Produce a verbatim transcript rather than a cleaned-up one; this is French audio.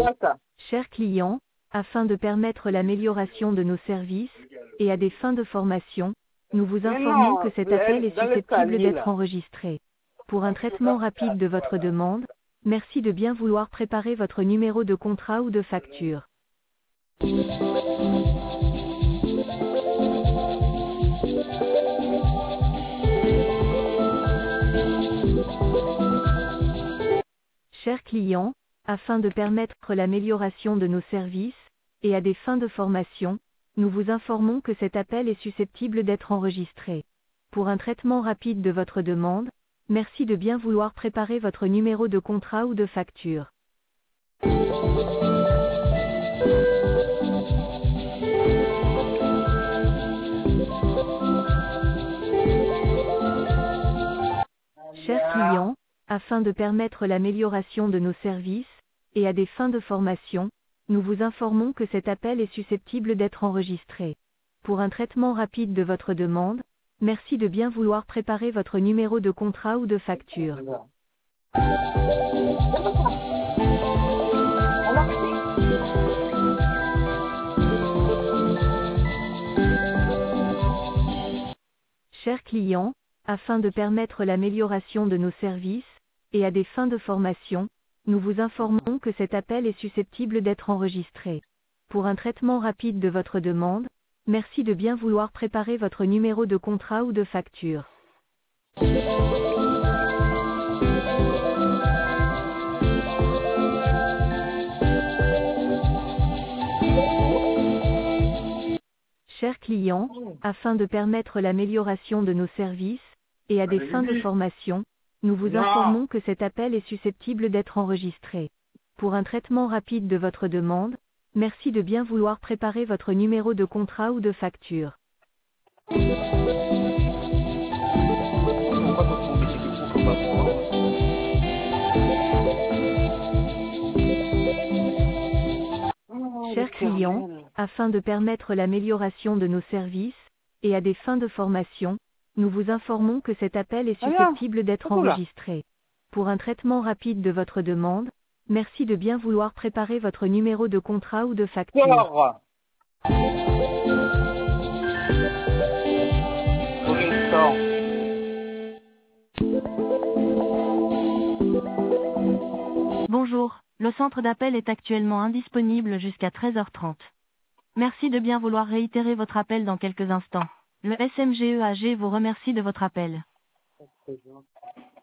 ça. Chers clients, afin de permettre l'amélioration de nos services, et à des fins de formation, nous vous Mais informons non, que cet elle- appel est dans susceptible l'escalier, d'être là. enregistré. Pour un traitement rapide de votre demande, merci de bien vouloir préparer votre numéro de contrat ou de facture. Chers clients, afin de permettre l'amélioration de nos services, et à des fins de formation, nous vous informons que cet appel est susceptible d'être enregistré. Pour un traitement rapide de votre demande, merci de bien vouloir préparer votre numéro de contrat ou de facture. Chers clients, afin de permettre l'amélioration de nos services, et à des fins de formation, nous vous informons que cet appel est susceptible d'être enregistré. Pour un traitement rapide de votre demande, merci de bien vouloir préparer votre numéro de contrat ou de facture. Chers clients, afin de permettre l'amélioration de nos services, et à des fins de formation, nous vous informons que cet appel est susceptible d'être enregistré. Pour un traitement rapide de votre demande, merci de bien vouloir préparer votre numéro de contrat ou de facture. Chers clients, afin de permettre l'amélioration de nos services, et à des fins de formation, nous vous informons que cet appel est susceptible d'être enregistré. Pour un traitement rapide de votre demande, merci de bien vouloir préparer votre numéro de contrat ou de facture. Chers clients, afin de permettre l'amélioration de nos services, et à des fins de formation, nous vous informons que cet appel est susceptible d'être enregistré. Pour un traitement rapide de votre demande, merci de bien vouloir préparer votre numéro de contrat ou de facture. Sors. Sors. Bonjour, le centre d'appel est actuellement indisponible jusqu'à treize heures trente. Merci de bien vouloir réitérer votre appel dans quelques instants. Le S M G E A G vous remercie de votre appel.